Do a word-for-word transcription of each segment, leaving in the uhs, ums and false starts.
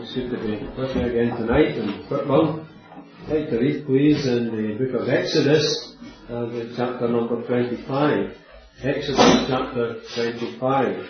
It's good to be listening again tonight in Whitburn. I'd like to read, please, in the book of Exodus, and in chapter number twenty-five. Exodus chapter twenty-five.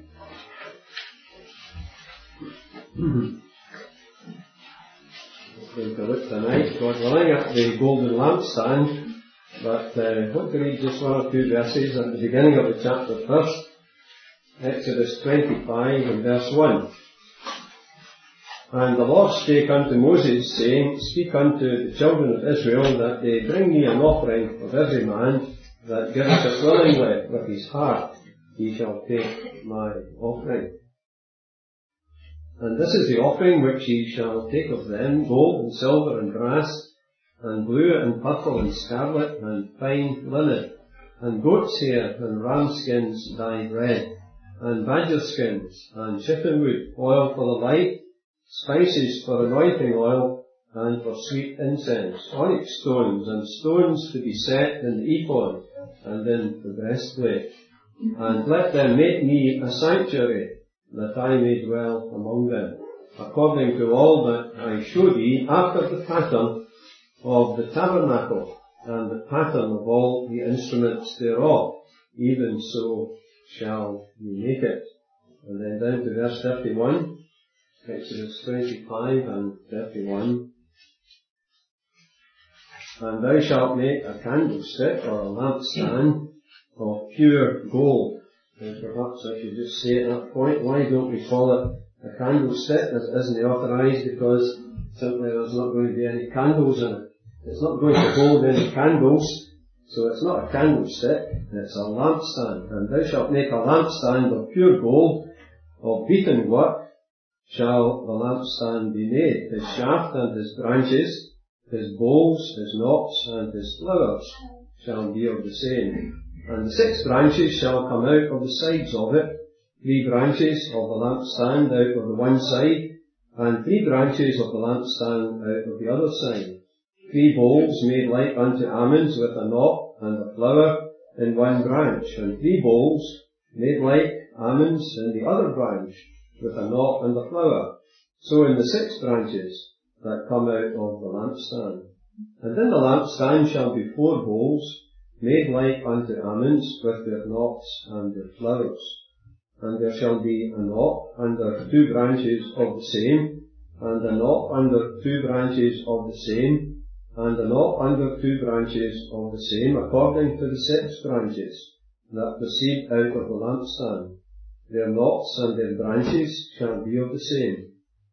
We're going to look tonight, God willing, at the golden lampstand, but uh, I want to read just one or two verses at the beginning of the chapter first. Exodus twenty-five and verse one. And the Lord spake unto Moses, saying, Speak unto the children of Israel, that they bring me an offering of every man that giveth it willingly with his heart, he shall take my offering. And this is the offering which ye shall take of them, gold and silver and brass, and blue and purple and scarlet and fine linen, and goat's hair and ram skins dyed red, and badger skins, and chiffon wood, oil for the light, spices for anointing oil, and for sweet incense, onyx stones, and stones to be set in the ephod, and in the breastplate. And let them make me a sanctuary, that I may dwell among them, according to all that I show thee, after the pattern of the tabernacle, and the pattern of all the instruments thereof, even so shall ye make it. And then down to verse thirty-one, Exodus twenty-five and thirty-one. And thou shalt make a candlestick, or a lampstand, of pure gold. And perhaps I should just say at that point, why don't we call it a candlestick, as it isn't authorised, because simply there's not going to be any candles in it. It's not going to hold any candles, so it's not a candlestick, it's a lampstand. And thou shalt make a lampstand of pure gold, of beaten work, shall the lampstand be made. His shaft and his branches, his bowls, his knops, and his flowers shall be of the same. And the six branches shall come out of the sides of it, three branches of the lampstand out of the one side, and three branches of the lampstand out of the other side. Three bowls made like unto almonds with a knop and a flower in one branch, and three bowls made like almonds in the other branch, with a knot and a flower. So in the six branches that come out of the lampstand. And in the lampstand shall be four bowls, made like unto almonds, with their knots and their flowers. And there shall be a knot under two branches of the same, and a knot under two branches of the same, and a knot under two branches of the same, according to the six branches that proceed out of the lampstand. Their knots and their branches shall be of the same.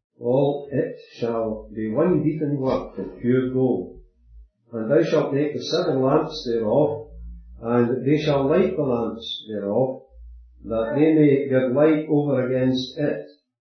All it shall be one beaten work of pure gold. And thou shalt make the seven lamps thereof, and they shall light the lamps thereof, that they may give light over against it.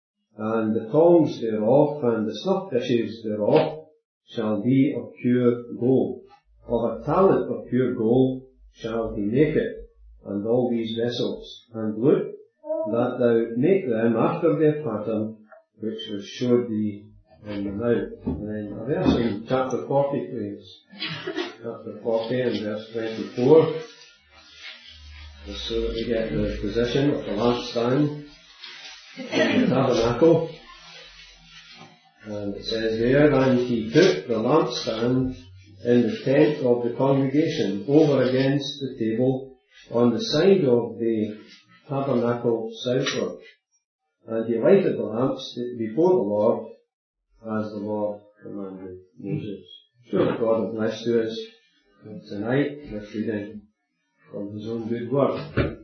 And the tongs thereof, and the snuff dishes thereof, shall be of pure gold. Of a talent of pure gold shall he make it, and all these vessels. And look, that thou make them after their pattern, which was showed thee in the mount. And then a verse in chapter forty, please. Chapter forty and verse twenty-four. Just so that we get the position of the lampstand in the tabernacle. And it says there, And he put the lampstand in the tent of the congregation, over against the table, on the side of the tabernacle southward. And he lighted the lamps before the Lord, as the Lord commanded Moses. Sure that God will bless to us tonight with reading from his own good word.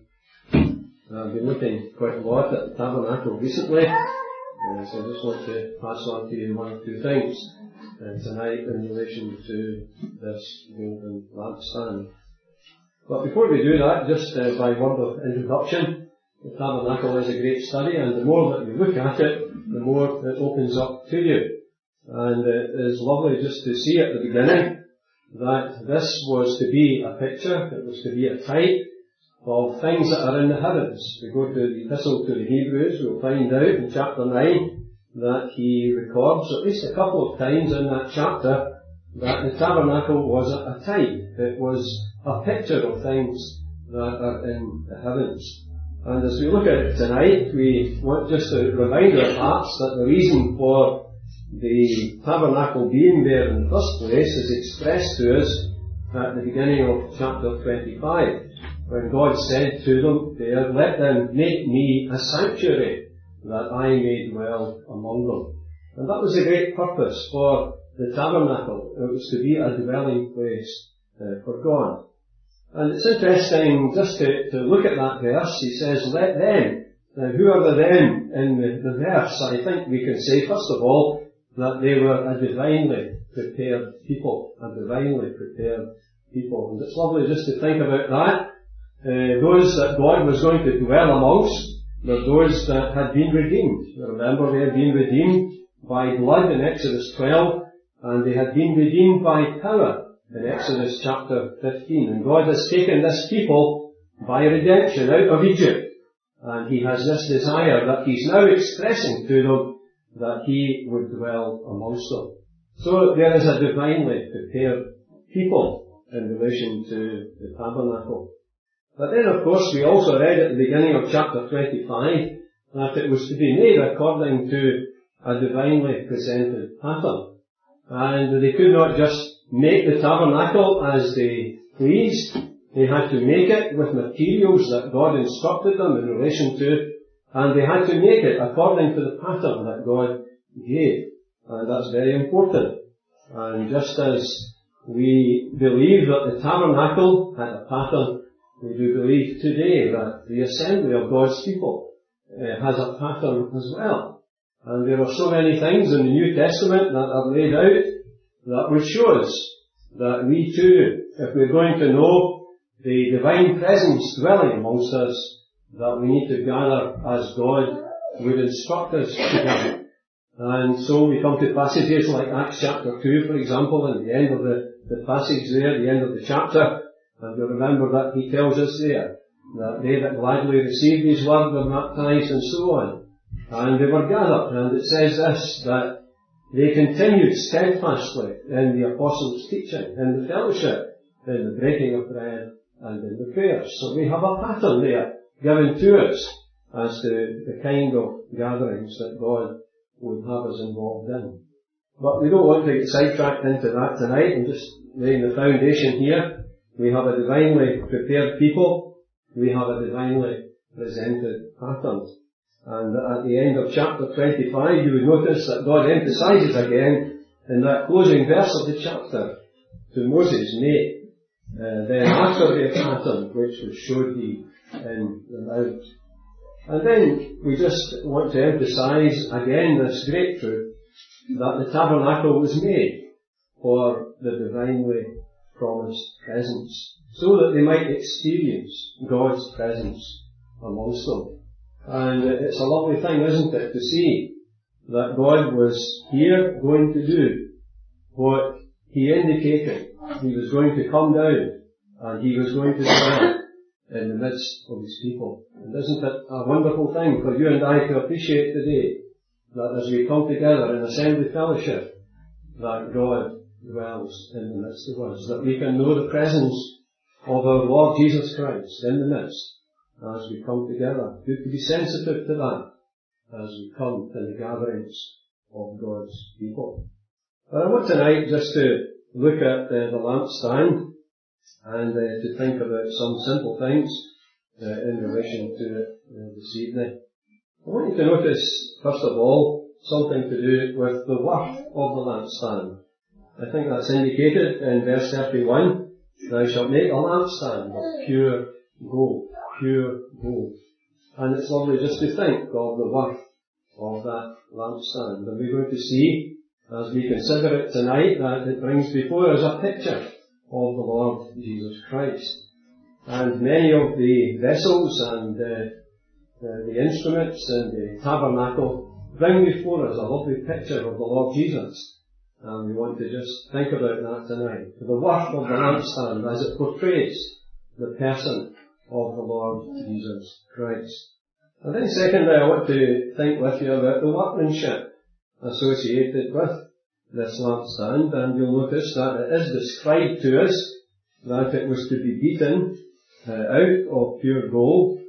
I've been looking quite a lot at the tabernacle recently, and so I just want to pass on to you one or two things uh, tonight in relation to this golden lampstand. But before we do that, just uh, by word of introduction, the tabernacle is a great study, and the more that you look at it, the more it opens up to you. And it is lovely just to see at the beginning that this was to be a picture, it was to be a type of things that are in the heavens. We go to the epistle to the Hebrews, we'll find out in chapter nine that he records at least a couple of times in that chapter that the tabernacle was a type. It was a picture of things that are in the heavens. And as we look at it tonight, we want just to remind our hearts that the reason for the tabernacle being there in the first place is expressed to us at the beginning of chapter twenty-five, when God said to them there, "Let them make me a sanctuary, that I may dwell among them." And that was the great purpose for the tabernacle. It was to be a dwelling place uh, for God. And it's interesting just to, to look at that verse. He says, "Let them." Now, who are the them in the, the verse? I think we can say, first of all, that they were a divinely prepared people. A divinely prepared people. And it's lovely just to think about that. Uh, those that God was going to dwell amongst were those that had been redeemed. Remember, they had been redeemed by blood in Exodus twelve, and they had been redeemed by power in Exodus chapter fifteen. And God has taken this people by redemption out of Egypt. And He has this desire that He's now expressing to them that He would dwell amongst them. So there is a divinely prepared people in relation to the tabernacle. But then of course we also read at the beginning of chapter twenty-five that it was to be made according to a divinely presented pattern. And they could not just make the tabernacle as they pleased. They had to make it with materials that God instructed them in relation to it, and they had to make it according to the pattern that God gave. And that's very important. And just as we believe that the tabernacle had a pattern, we do believe today that the assembly of God's people uh, has a pattern as well. And there are so many things in the New Testament that are laid out that would show us that we too, if we're going to know the divine presence dwelling amongst us, that we need to gather as God would instruct us to gather. And so we come to passages like Acts chapter two, for example, and the end of the, the passage there, the end of the chapter, and you'll remember that He tells us there that they that gladly received His word were baptized and so on. And they were gathered, and it says this, that they continued steadfastly in the apostles' teaching, in the fellowship, in the breaking of bread, and in the prayers. So we have a pattern there given to us as to the kind of gatherings that God would have us involved in. But we don't want to get sidetracked into that tonight. I'm just laying the foundation here. We have a divinely prepared people. We have a divinely presented pattern. And at the end of chapter twenty-five, you would notice that God emphasizes again in that closing verse of the chapter to Moses, "Make uh, then after the pattern which was showed thee in the mount." And then we just want to emphasize again this great truth that the tabernacle was made for the divinely promised presence, so that they might experience God's presence amongst them. And it's a lovely thing, isn't it, to see that God was here going to do what He indicated. He was going to come down and He was going to dwell in the midst of His people. And isn't it a wonderful thing for you and I to appreciate today, that as we come together in assembly fellowship, that God dwells in the midst of us, that we can know the presence of our Lord Jesus Christ in the midst as we come together. Good to be sensitive to that as we come to the gatherings of God's people. But I want tonight just to look at uh, the lampstand and uh, to think about some simple things uh, in relation to it uh, this evening. I want you to notice, first of all, something to do with the worth of the lampstand. I think that's indicated in verse thirty-one. "Thou shalt make a lampstand of pure gold." Pure gold. And it's lovely just to think of the worth of that lampstand. And we're going to see, as we consider it tonight, that it brings before us a picture of the Lord Jesus Christ. And many of the vessels and uh, the, the instruments in the tabernacle bring before us a lovely picture of the Lord Jesus. And we want to just think about that tonight. The worth of the lampstand as it portrays the person of the Lord Jesus Christ. And then secondly, I want to think with you about the workmanship associated with this lampstand, and you'll notice that it is described to us that it was to be beaten uh, out of pure gold,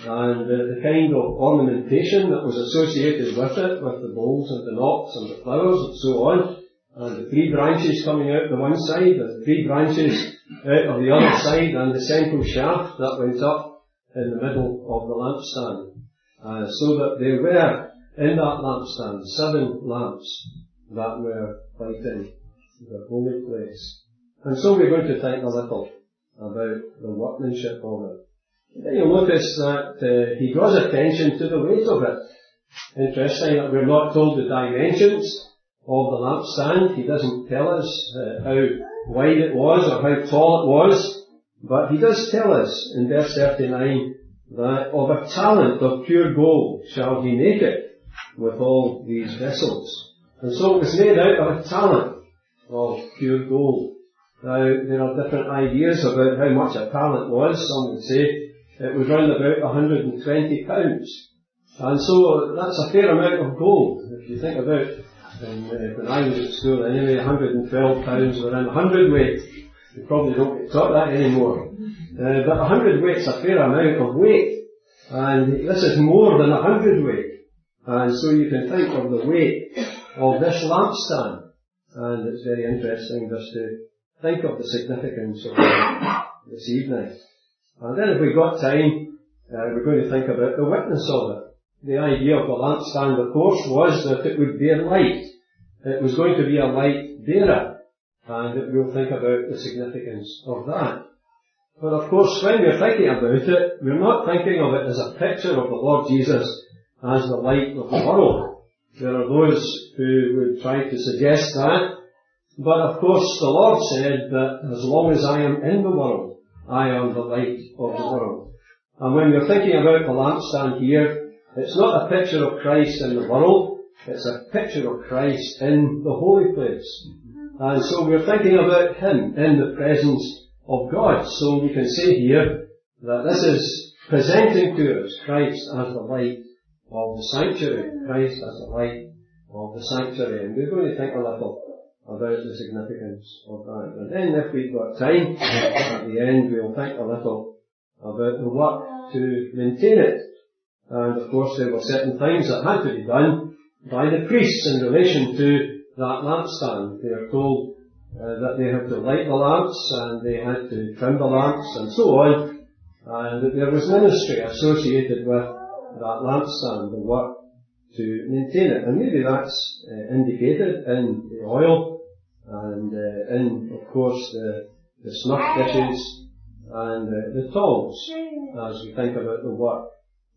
and uh, the kind of ornamentation that was associated with it, with the bowls and the knops and the flowers and so on, and the three branches coming out the one side, and the three branches out of the other side, and the central shaft that went up in the middle of the lampstand. Uh, so that there were, in that lampstand, seven lamps that were lighting the holy place. And so we're going to think a little about the workmanship of it. Then you'll notice that uh, he draws attention to the weight of it. Interesting that we're not told the dimensions of the lampstand. He doesn't tell us uh, how wide it was or how tall it was, but he does tell us in verse thirty-nine that of a talent of pure gold shall he make it with all these vessels. And so it was made out of a talent of pure gold. Now, there are different ideas about how much a talent was. Some would say it was round about one hundred twenty pounds. And so that's a fair amount of gold. If you think about, and, uh, when I was at school anyway, one hundred twelve pounds were in one hundred weight. You probably don't get taught that anymore. Uh, but one hundred weight's a fair amount of weight. And this is more than one hundred weight. And so you can think of the weight of this lampstand. And it's very interesting just to think of the significance of it this evening. And then if we've got time, uh, we're going to think about the witness of it. The idea of the lampstand, of course, was that it would bear light. It was going to be a light bearer. And we'll think about the significance of that. But of course, when we're thinking about it, we're not thinking of it as a picture of the Lord Jesus as the light of the world. There are those who would try to suggest that. But of course, the Lord said that as long as I am in the world, I am the light of the world. And when we're thinking about the lampstand here, it's not a picture of Christ in the world, it's a picture of Christ in the holy place. And so we're thinking about Him in the presence of God. So we can say here that this is presenting to us Christ as the light of the sanctuary. Christ as the light of the sanctuary. And we're going to think a little about the significance of that. And then if we've got time, at the end we'll think a little about the work to maintain it. And of course there were certain things that had to be done by the priests in relation to that lampstand. They are told uh, that they had to light the lamps and they had to trim the lamps and so on. And that there was ministry associated with that lampstand, the work to maintain it. And maybe that's uh, indicated in the oil and uh, in, of course, the, the snuff dishes and uh, the tongs as we think about the work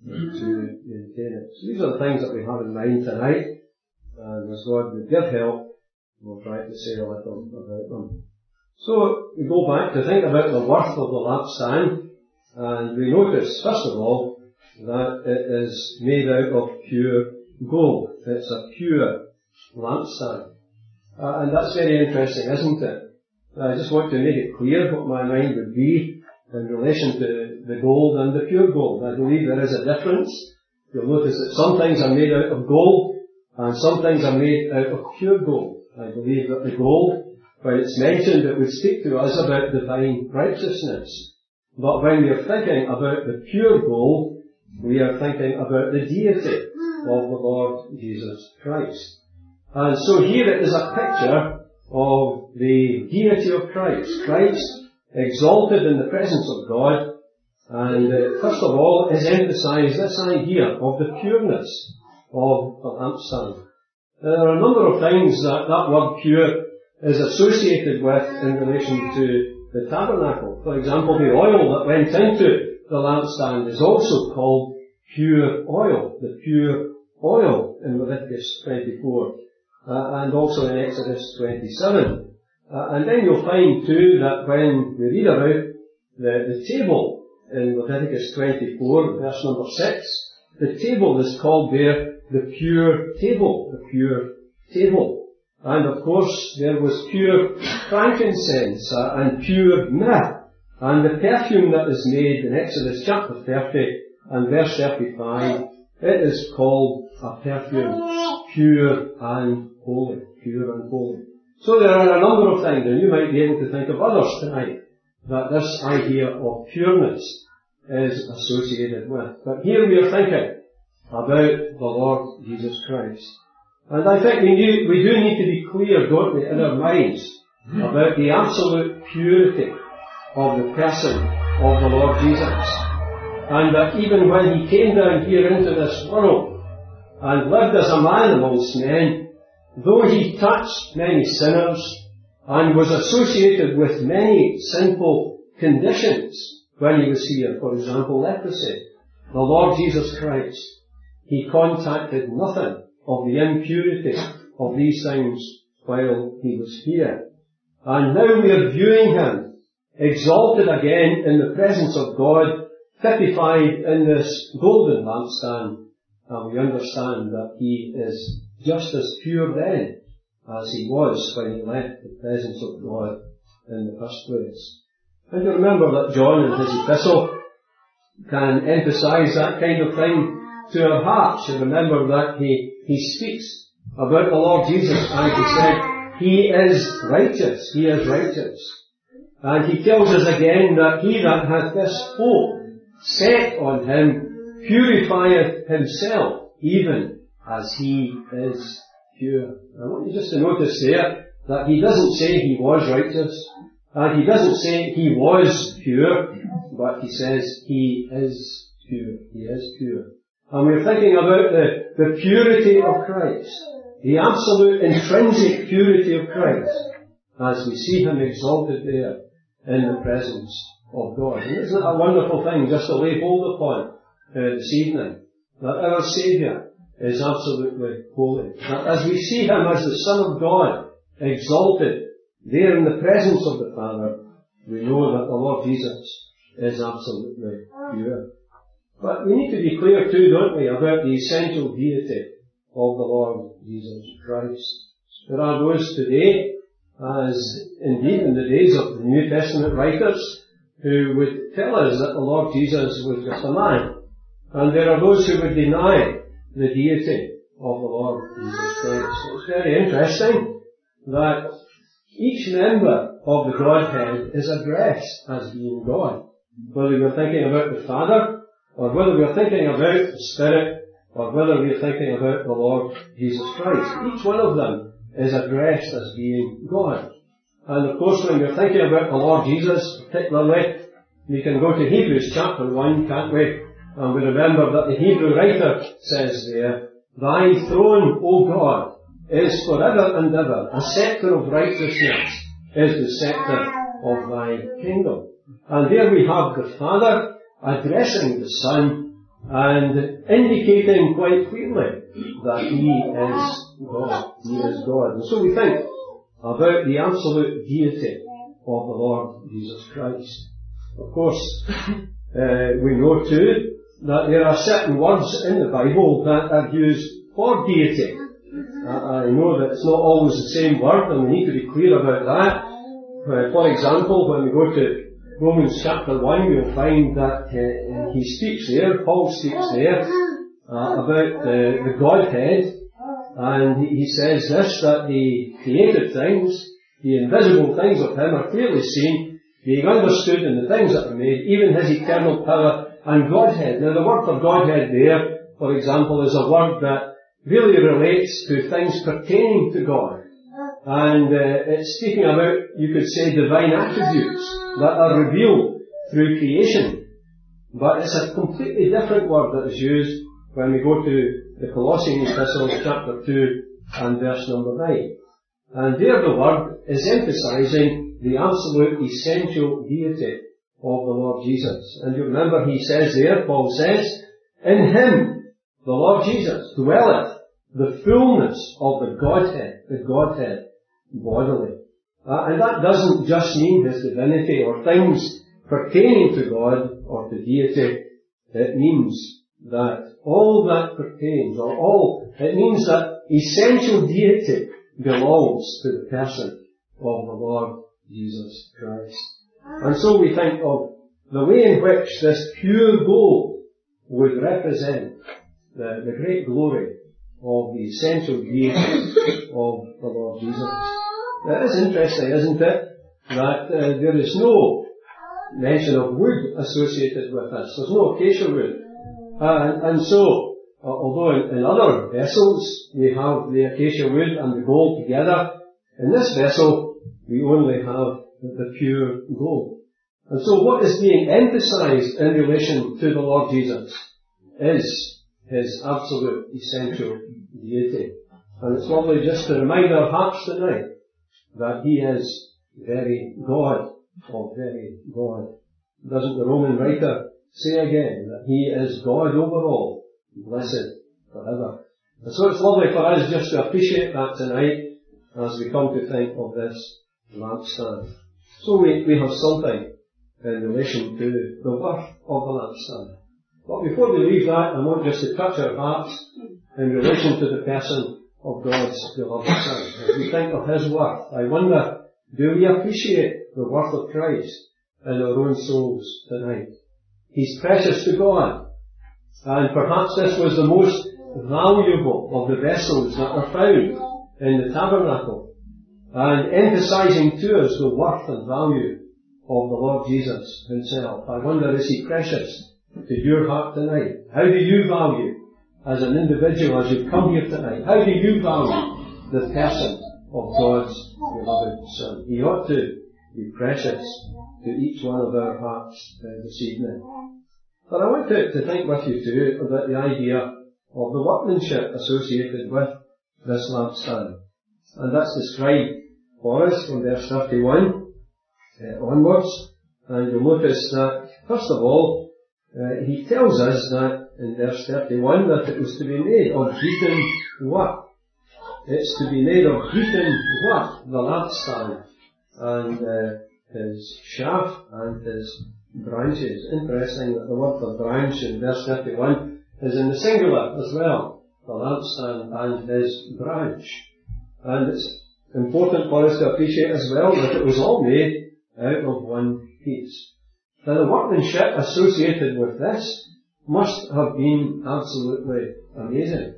to maintain it. So these are the things that we have in mind tonight, and as God would give help, we'll try to say a little about them. So we go back to think about the worth of the lampstand, and we notice, first of all, that it is made out of pure gold. It's a pure lampstand. Uh, and that's very interesting, isn't it? I just want to make it clear what my mind would be in relation to the gold and the pure gold. I believe there is a difference. You'll notice that some things are made out of gold and some things are made out of pure gold. I believe that the gold, when it's mentioned, it would speak to us about divine righteousness. But when we are thinking about the pure gold, we are thinking about the deity of the Lord Jesus Christ. And so here it is a picture of the deity of Christ. Christ exalted in the presence of God, and uh, first of all is emphasised this idea of the pureness of the lampstand. There are a number of things that that word pure is associated with in relation to the tabernacle. For example, the oil that went into the lampstand is also called pure oil, the pure oil in Leviticus twenty-four, uh, and also in Exodus twenty-seven. Uh, and then you'll find too that when we read about the, the table in Leviticus twenty-four, verse number six, the table is called there the pure table, the pure table. And of course there was pure frankincense uh, and pure myrrh, and the perfume that is made in Exodus chapter thirty and verse thirty-five, it is called a perfume pure and holy, pure and holy. So there are a number of things, and you might be able to think of others tonight, that this idea of pureness is associated with. But here we are thinking about the Lord Jesus Christ. And I think we, need, we do need to be clear, don't we, in our minds about the absolute purity of the person of the Lord Jesus. And that even when he came down here into this world and lived as a man amongst men, though he touched many sinners and was associated with many sinful conditions when he was here, for example, leprosy, the Lord Jesus Christ, he contacted nothing of the impurity of these things while he was here. And now we are viewing him exalted again in the presence of God, typified in this golden lampstand, and we understand that he is just as pure then as he was when he left the presence of God in the first place. And you remember that John in his epistle can emphasize that kind of thing to our hearts. You remember that he, he speaks about the Lord Jesus and he said, he is righteous, he is righteous. And he tells us again that he that hath this hope set on him purifieth himself, even as he is pure. I want you just to notice there that he doesn't say he was righteous, and he doesn't say he was pure, but he says he is pure. He is pure. And we're thinking about the, the purity of Christ, the absolute intrinsic purity of Christ, as we see him exalted there in the presence of God. And isn't it a wonderful thing just to lay hold upon uh, this evening, that our Saviour is absolutely holy. That as we see him as the Son of God, exalted there in the presence of the Father, we know that the Lord Jesus is absolutely pure. But we need to be clear too, don't we, about the essential deity of the Lord Jesus Christ. There are those today, as indeed in the days of the New Testament writers, who would tell us that the Lord Jesus was just a man. And there are those who would deny the deity of the Lord Jesus Christ. It's very interesting that each member of the Godhead is addressed as being God. Whether we're thinking about the Father, or whether we're thinking about the Spirit, or whether we're thinking about the Lord Jesus Christ. Each one of them is addressed as being God. And of course, when we're thinking about the Lord Jesus, particularly, we can go to Hebrews chapter one, can't we? And we remember that the Hebrew writer says there, thy throne, O God, is forever and ever. A scepter of righteousness is the scepter of thy kingdom. And there we have the Father addressing the Son and indicating quite clearly that he is God. He is God. And so we think about the absolute deity of the Lord Jesus Christ. Of course, uh, we know too that there are certain words in the Bible that are used for deity. Uh, I know that it's not always the same word, and we need to be clear about that. Uh, for example, when we go to Romans chapter one, we'll find that uh, he speaks there, Paul speaks there, uh, about the, the Godhead, and he, he says this, that the created things, the invisible things of him are clearly seen, being understood in the things that are made, even his eternal power and Godhead. Now the word for Godhead there, for example, is a word that really relates to things pertaining to God. And uh, it's speaking about, you could say, divine attributes that are revealed through creation. But it's a completely different word that is used when we go to the Colossians Epistle, chapter two, and verse number nine. And there the word is emphasizing the absolute essential deity of the Lord Jesus. And you remember he says there, Paul says, in him, the Lord Jesus, dwelleth the fullness of the Godhead, the Godhead bodily. Uh, and that doesn't just mean his divinity or things pertaining to God or to deity. It means that all that pertains, or all, it means that essential deity belongs to the person of the Lord Jesus Christ. And so we think of the way in which this pure gold would represent the, the great glory of the essential deity of the Lord Jesus. It is interesting, isn't it, that uh, there is no mention of wood associated with this. There's no acacia wood. Uh, and, and so, uh, although in, in other vessels we have the acacia wood and the gold together, in this vessel we only have the pure gold. And so what is being emphasized in relation to the Lord Jesus is His absolute essential deity. And it's lovely just to remind our hearts tonight that He is very God of very God. Doesn't the Roman writer say again that He is God over all, blessed forever? And so it's lovely for us just to appreciate that tonight as we come to think of this lampstand. So we, we have something in relation to the worth of the lampstand. But before we leave that, I want just to touch our hearts in relation to the person of God's beloved Son. As we think of His worth, I wonder, do we appreciate the worth of Christ in our own souls tonight? He's precious to God. And perhaps this was the most valuable of the vessels that are found in the tabernacle. And emphasizing to us the worth and value of the Lord Jesus Himself. I wonder, is He precious to your heart tonight? How do you value, as an individual, as you've come here tonight, how do you value the person of God's beloved Son? He ought to be precious to each one of our hearts uh, this evening. But I want to, to think with you too about the idea of the workmanship associated with this lampstand. And that's described for us from verse thirty-one uh, onwards. And you'll notice that, first of all, uh, he tells us that in verse thirty-one that it was to be made of beaten work. It's to be made of beaten work, the lampstand, and uh, his shaft and his branches. Interesting that the word for branch in verse thirty-one is in the singular as well. The lampstand and his branch. And it's important for us to appreciate as well that it was all made out of one piece. Now the workmanship associated with this must have been absolutely amazing.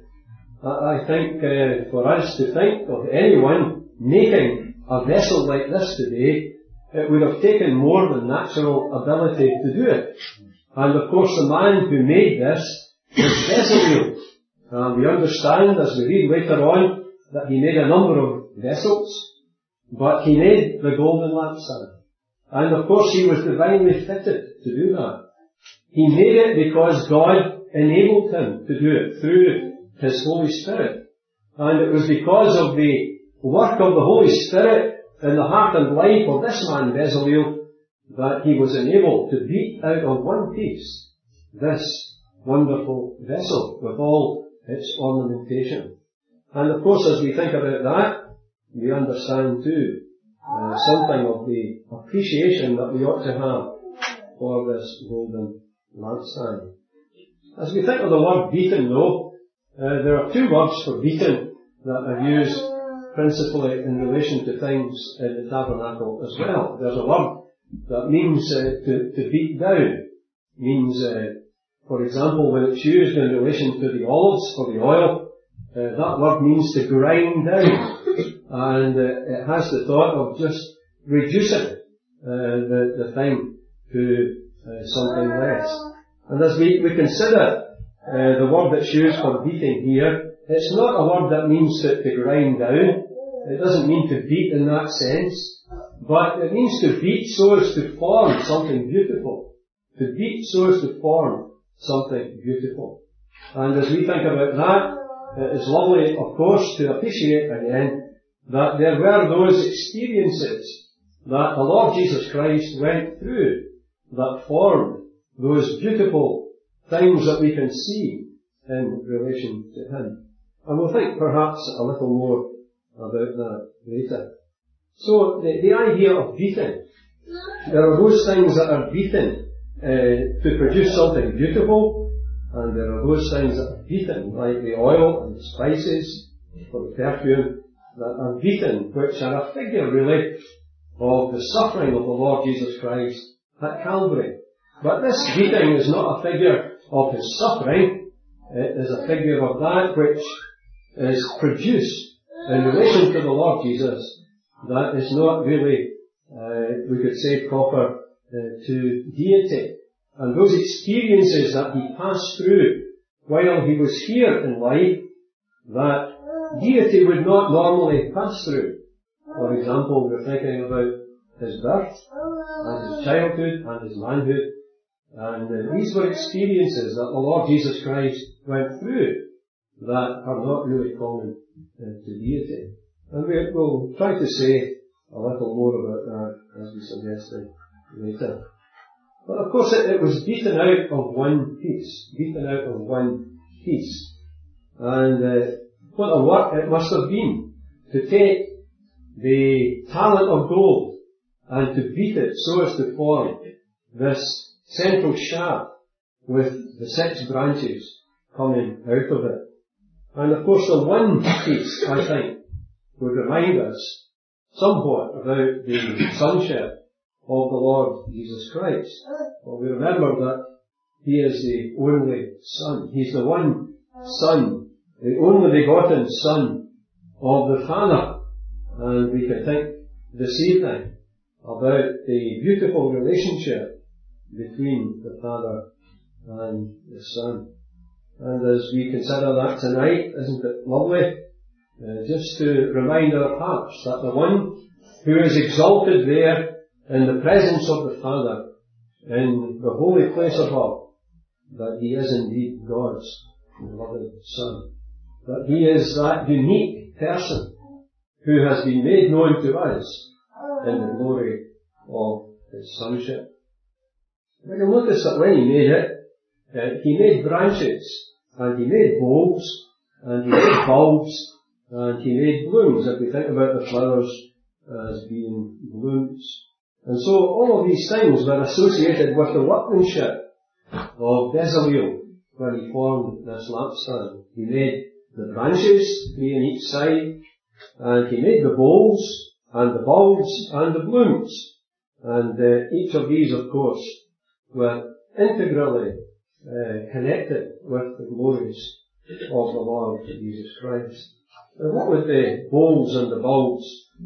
I think uh, for us to think of anyone making a vessel like this today, it would have taken more than natural ability to do it. And of course the man who made this was Bezalel. And we understand as we read later on that he made a number of vessels, but he made the golden lampstand. And of course he was divinely fitted to do that. He made it because God enabled him to do it through His Holy Spirit. And it was because of the work of the Holy Spirit in the heart and life of this man Bezalel that he was enabled to beat out of one piece this wonderful vessel with all its ornamentation. And of course as we think about that, we understand too uh, something of the appreciation that we ought to have for this golden lampstand. As we think of the word beaten though, uh, there are two words for beaten that are used principally in relation to things in the tabernacle as well. There's a word that means uh, to, to beat down. Means, uh, for example, when it's used in relation to the olives for the oil, uh, that word means to grind down. And uh, it has the thought of just reducing uh, the, the thing to uh, something less. And as we, we consider uh, the word that's used for beating here, it's not a word that means to, to grind down. It doesn't mean to beat in that sense. But it means to beat so as to form something beautiful. To beat so as to form something beautiful. And as we think about that, it is lovely, of course, to appreciate again that there were those experiences that the Lord Jesus Christ went through that formed those beautiful things that we can see in relation to Him. And we'll think perhaps a little more about that later. So the, the idea of beating, there are those things that are beaten uh, to produce something beautiful, and there are those things that are beaten, like the oil and the spices for the perfume, that are beaten, which are a figure really of the suffering of the Lord Jesus Christ at Calvary. But this beating is not a figure of His suffering, it is a figure of that which is produced in relation to the Lord Jesus that is not really, uh, we could say, proper uh, to deity. And those experiences that he passed through while he was here in life, that deity would not normally pass through. For example, we're thinking about his birth, and his childhood, and his manhood. And uh, these were experiences that the Lord Jesus Christ went through that are not really common uh, to deity. And we, we'll try to say a little more about that as we suggested later. But of course it, it was beaten out of one piece, beaten out of one piece. And uh, what a work it must have been to take the talent of gold and to beat it so as to form this central shaft with the six branches coming out of it. And of course the one piece, I think, would remind us somewhat about the sonship of the Lord Jesus Christ. Well, we remember that he is the only Son. He's the one Son, the only begotten Son of the Father. And we can think this evening about the beautiful relationship between the Father and the Son. And as we consider that tonight, isn't it lovely? Uh, just to remind our hearts that the one who is exalted there in the presence of the Father, in the holy place above, that he is indeed God's beloved Son. That he is that unique person who has been made known to us in the glory of his sonship. But you'll notice that when he made it, uh, he made branches, and he made bulbs, and he made bulbs, and he made blooms, if we think about the flowers as being blooms. And so all of these things were associated with the workmanship of Bezalel when he formed this lampstand. He made the branches, three on each side, and he made the bowls, and the bulbs, and the blooms. And uh, each of these, of course, were integrally uh, connected with the glories of the Lord Jesus Christ. And what would the bowls and the bulbs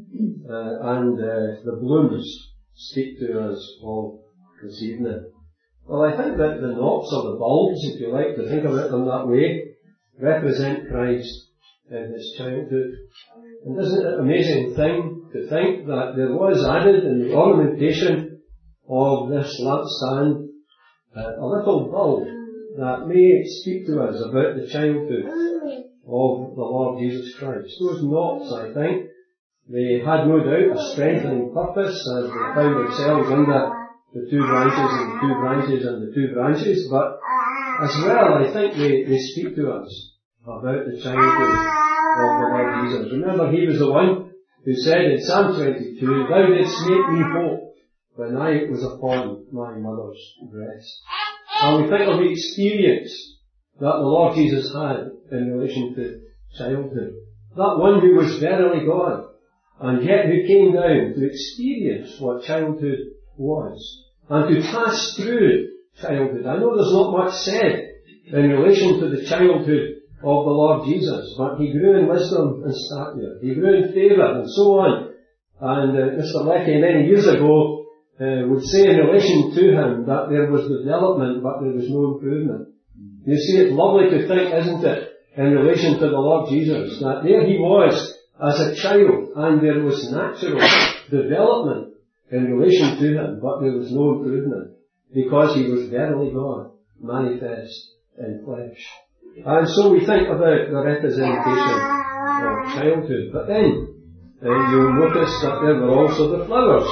uh, and uh, the blooms speak to us all this evening? Well, I think that the knops or the bulbs, if you like to think about them that way, represent Christ in his childhood. And isn't it an amazing thing to think that there was added in the ornamentation of this lampstand uh, a little bulb that may speak to us about the childhood of the Lord Jesus Christ. Those knots, I think, they had no doubt a strengthening purpose as they found themselves under the two branches and the two branches and the two branches, but as well I think they, they speak to us about the childhood of the Lord Jesus. Remember, he was the one who said in Psalm twenty-two, "Thou didst make me hope when I was upon my mother's breast." And we think of the experience that the Lord Jesus had in relation to childhood. That one who was verily God, and yet who came down to experience what childhood was, and to pass through childhood. I know there's not much said in relation to the childhood of the Lord Jesus, but he grew in wisdom and stature, he grew in favour, and so on. And uh, Mister Leckie many years ago uh, would say in relation to him that there was development, but there was no improvement. You see, it's lovely to think, isn't it, in relation to the Lord Jesus, that there he was as a child, and there was natural development in relation to him, but there was no improvement, because he was verily God, manifest in flesh. And so we think about the representation of childhood. But then, uh, you'll notice that there were also the flowers.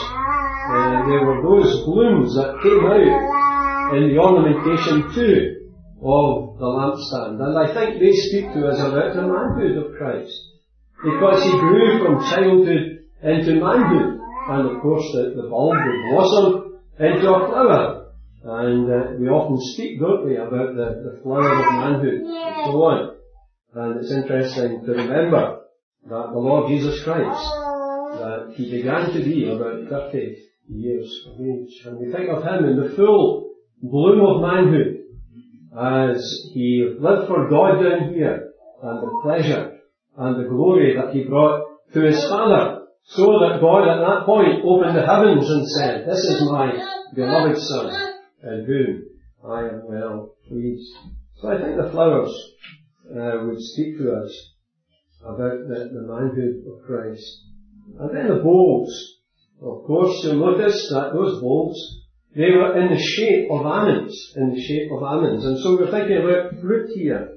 Uh, there were those blooms that came out in the ornamentation too of the lampstand. And I think they speak to us about the manhood of Christ, because he grew from childhood into manhood. And of course the, the bulb would blossom into a flower. And uh, we often speak, don't we, about the, the flower of manhood and so on. And it's interesting to remember that the Lord Jesus Christ, that he began to be about thirty years of age. And we think of him in the full bloom of manhood as he lived for God down here, and the pleasure and the glory that he brought to his Father So that God at that point opened the heavens and said, this is my beloved Son, in whom I am well pleased. So I think the flowers uh, would speak to us about the, the manhood of Christ. And then the bowls. Of course, you'll notice that those bowls, they were in the shape of almonds, in the shape of almonds. And so we're thinking about fruit here.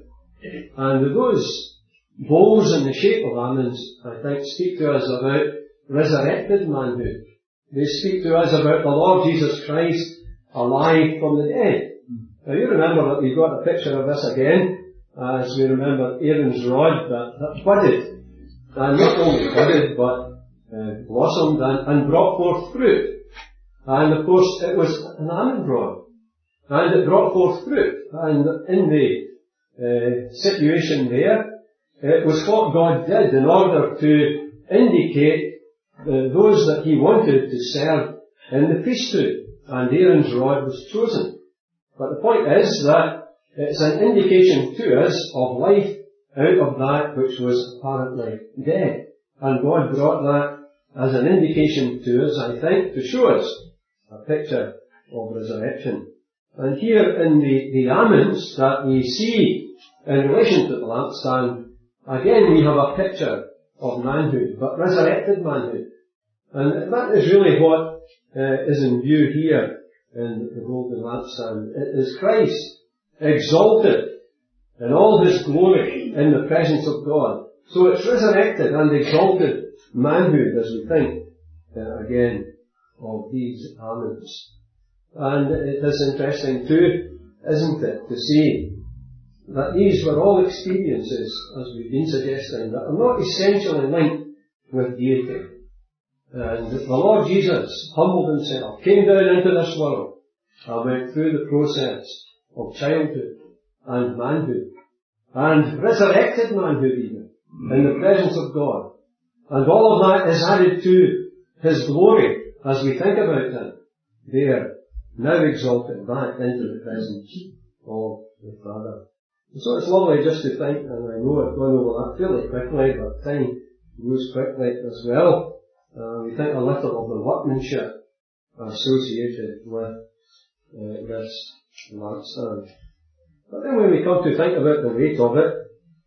And those bowls in the shape of almonds, I think, speak to us about resurrected manhood. They speak to us about the Lord Jesus Christ alive from the dead. Now you remember that we've got a picture of this again, as we remember Aaron's rod that, that budded. And not only budded, but uh, blossomed and, and brought forth fruit. And of course it was an almond rod. And it brought forth fruit. And in the uh, situation there, it was what God did in order to indicate uh, those that He wanted to serve in the priesthood. And Aaron's rod was chosen. But the point is that it's an indication to us of life out of that which was apparently dead. And God brought that as an indication to us, I think, to show us a picture of resurrection. And here in the, the almonds that we see in relation to the lampstand, again we have a picture of manhood, but resurrected manhood. And that is really what uh, is in view here in the golden lampstand. It is Christ exalted in all His glory in the presence of God. So it's resurrected and exalted manhood as we think uh, again of these almonds. And it is interesting too, isn't it, to see that these were all experiences, as we've been suggesting, that are not essentially linked with deity. And the Lord Jesus humbled Himself, came down into this world, and went through the process of childhood and manhood, and resurrected manhood even, in the presence of God. And all of that is added to His glory as we think about Him. There, now exalted back into the presence of the Father. And so it's lovely just to think, and I know I've gone over that fairly quickly, but time goes quickly as well. Uh, we think a little of the workmanship associated with uh, this lampstand. But then when we come to think about the weight of it,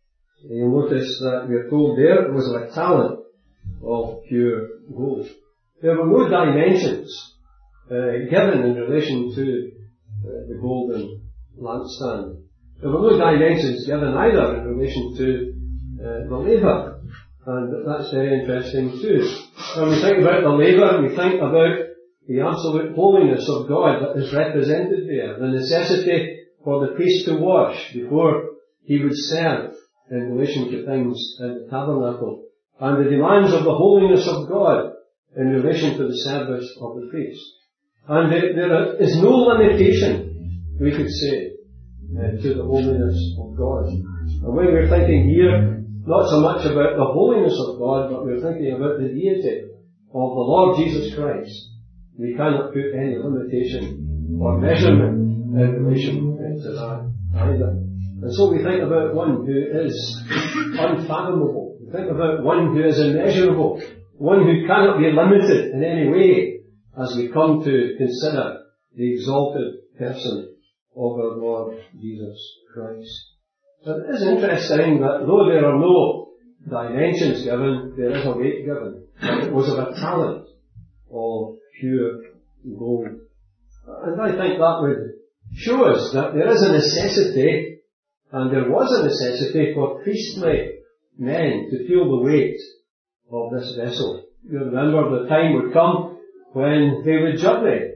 you'll notice that we're told there it was of a talent of pure gold. There were no dimensions uh, given in relation to uh, the golden lampstand. There were no dimensions given either in relation to uh, the laver. And that's very interesting too. When we think about the laver, we think about the absolute holiness of God that is represented there. The necessity for the priest to wash before he would serve in relation to things in the tabernacle. And the demands of the holiness of God in relation to the service of the priest. And there, there is no limitation, we could say, uh, to the holiness of God. And when we're thinking here, not so much about the holiness of God, but we're thinking about the deity of the Lord Jesus Christ, we cannot put any limitation or measurement in relation to that either. And so we think about one who is unfathomable. We think about one who is immeasurable. One who cannot be limited in any way as we come to consider the exalted person of our Lord Jesus Christ. And it is interesting that though there are no dimensions given, there is a weight given. And it was of a talent of pure gold. And I think that would show us that there is a necessity, and there was a necessity for priestly men to feel the weight of this vessel. You remember the time would come when they would journey.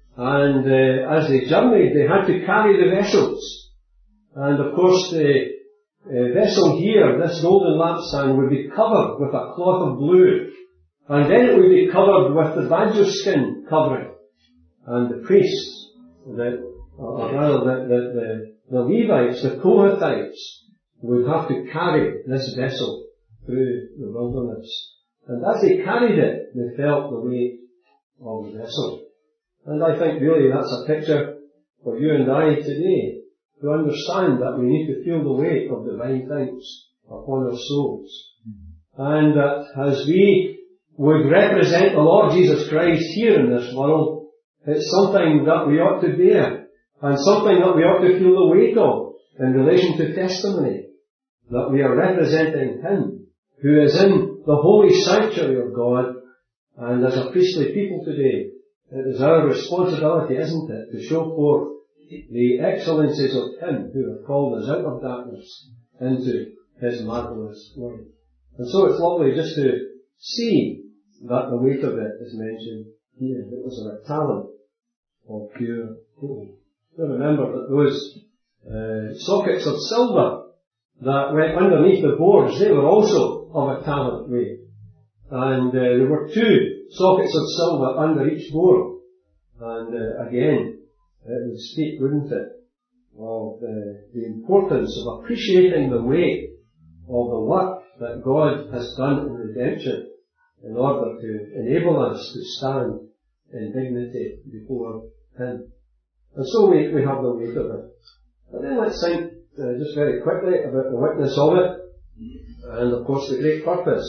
And uh, as they journeyed, they had to carry the vessels. And of course the uh, vessel here, this golden lampstand, would be covered with a cloth of blue. And then it would be covered with the badger skin covering. And the priests, the, or rather the, the, the, the Levites, the Kohathites, would have to carry this vessel through the wilderness. And as they carried it, they felt the weight of the vessel. And I think really that's a picture for you and I today, to understand that we need to feel the weight of divine things upon our souls. And that as we would represent the Lord Jesus Christ here in this world, it's something that we ought to bear, and something that we ought to feel the weight of in relation to testimony, that we are representing Him, who is in the holy sanctuary of God, and as a priestly people today, it is our responsibility, isn't it, to show forth the excellencies of Him who has called us out of darkness into His marvellous light. And so it's lovely just to see that the weight of it is mentioned here. It was a talent of pure gold. You remember that those uh, sockets of silver that went underneath the boards, they were also of a talent weight. And uh, there were two sockets of silver under each board. And uh, again, it would speak, wouldn't it, of the, the importance of appreciating the weight of the work that God has done in redemption in order to enable us to stand in dignity before Him. And so we, we have the weight of it. But then let's think uh, just very quickly about the witness of it, and of course the great purpose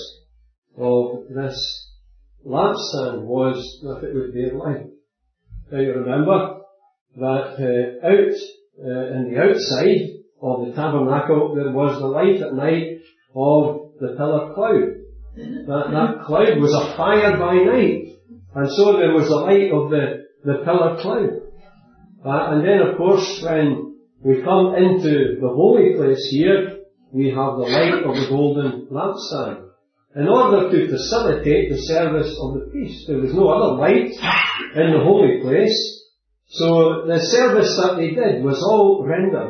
of this lampstand was that it would bear light. Now you remember that uh, out uh, in the outside of the tabernacle there was the light at night of the pillar cloud. That, that cloud was a fire by night, and so there was the light of the, the pillar cloud. Uh, and then of course when we come into the holy place here, we have the light of the golden lampstand. In order to facilitate the service of the priest, there was no other light in the holy place. So the service that they did was all rendered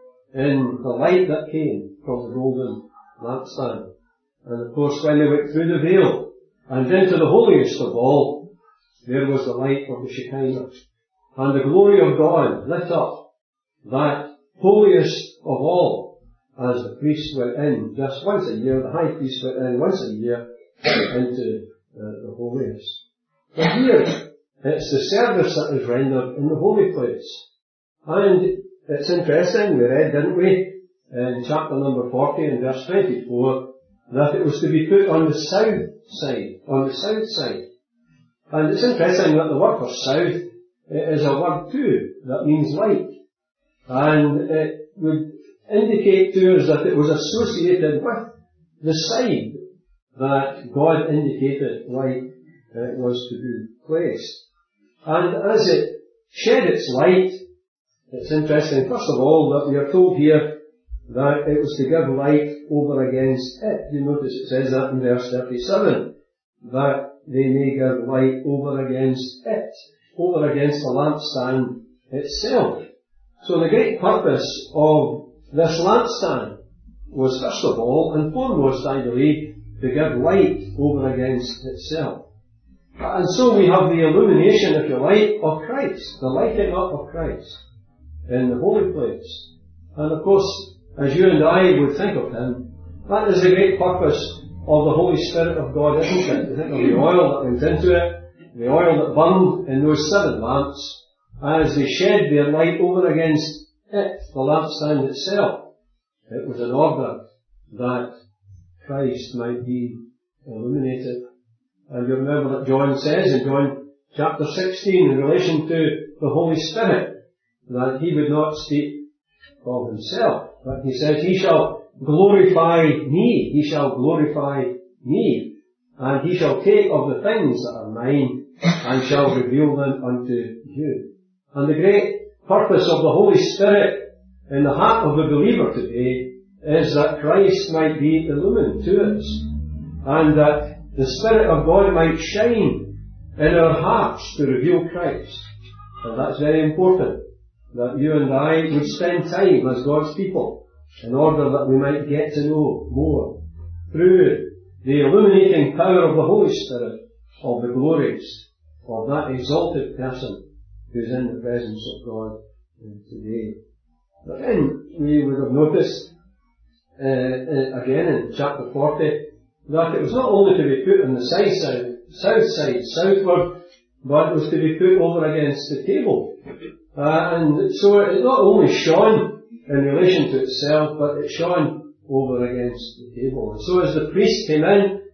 in the light that came from the golden lampstand. And of course when they went through the veil and into the holiest of all, there was the light of the Shekinah. And the glory of God lit up that holiest of all as the priest went in just once a year, the high priest went in once a year into uh, the holiest. But here, it's the service that is rendered in the holy place. And it's interesting, we read, didn't we, in chapter number forty and verse twenty-four, that it was to be put on the south side, on the south side. And it's interesting that the word for south is a word too, that means light. And it would indicate to us that it was associated with the side that God indicated light uh, was to be placed. And as it shed its light, it's interesting, first of all, that we are told here that it was to give light over against it. You notice it says that in verse thirty-seven, that they may give light over against it, over against the lampstand itself. So the great purpose of this lampstand was first of all and foremost, I believe, to give light over against itself. And so we have the illumination, if you like, of Christ, the lighting up of Christ in the holy place. And of course, as you and I would think of Him, that is the great purpose of the Holy Spirit of God, isn't it? You think of the oil that went into it, the oil that burned in those seven lamps, as they shed their light over against it, the lampstand itself. It was in order that Christ might be illuminated. And you remember that John says in John chapter sixteen in relation to the Holy Spirit, that He would not speak of Himself, but He says, He shall glorify me, He shall glorify me, and He shall take of the things that are mine, and shall reveal them unto you. And the great purpose of the Holy Spirit in the heart of the believer today is that Christ might be illumined to us, and that the Spirit of God might shine in our hearts to reveal Christ. And that's very important, that you and I would spend time as God's people in order that we might get to know more through the illuminating power of the Holy Spirit of the glories of that exalted person who's in the presence of God today. But then we would have noticed uh, uh, again in chapter forty that it was not only to be put on the side side, south side, southward, but it was to be put over against the table. Uh, and so it not only shone in relation to itself, but it shone over against the table. And so as the priest came in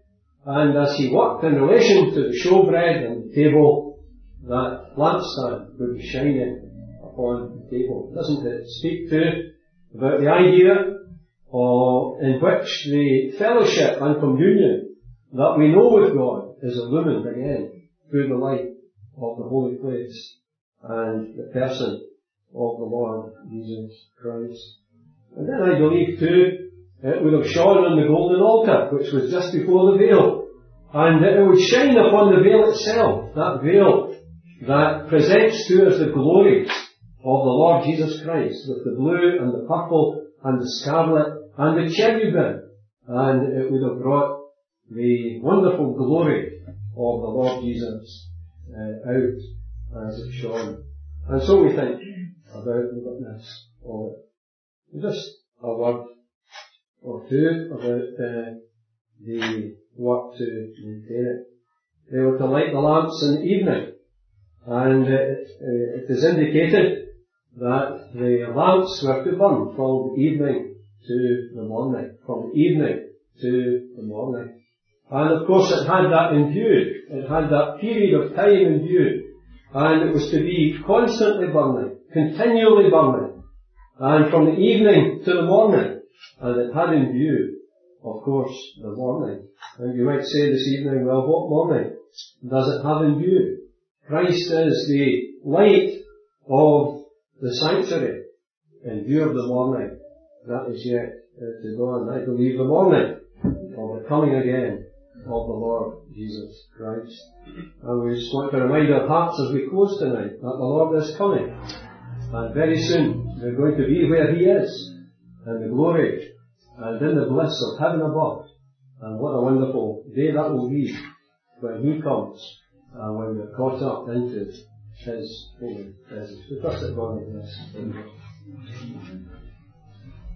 And as he worked in relation to the showbread and the table, that lampstand would be shining upon the table. Doesn't it speak to about the idea of, in which the fellowship and communion that we know with God is illumined again through the light of the holy place and the person of the Lord Jesus Christ. And then I believe too, it would have shone on the golden altar, which was just before the veil. And it would shine upon the veil itself, that veil that presents to us the glory of the Lord Jesus Christ, with the blue and the purple and the scarlet and the cherubim. And it would have brought the wonderful glory of the Lord Jesus uh, out as it shone. And so we think about the witness of it. Just a word or two about uh, the work to maintain it. They were to light the lamps in the evening, and uh, it is indicated that the lamps were to burn from the evening to the morning, from the evening to the morning. And of course it had that in view. It had that period of time in view. And it was to be constantly burning, continually burning. And from the evening to the morning. And it had in view, of course, the morning. And you might say this evening, well, what morning does it have in view? Christ is the light of the sanctuary in view of the morning. That is yet uh, to dawn. I believe the morning of the coming again of the Lord Jesus Christ. And we just want to remind our hearts as we close tonight that the Lord is coming. And very soon we're going to be where He is, in the glory and in the bliss of heaven above. And what a wonderful day that will be when He comes and when we're caught up into His holy presence. We trust that God will bless. Amen.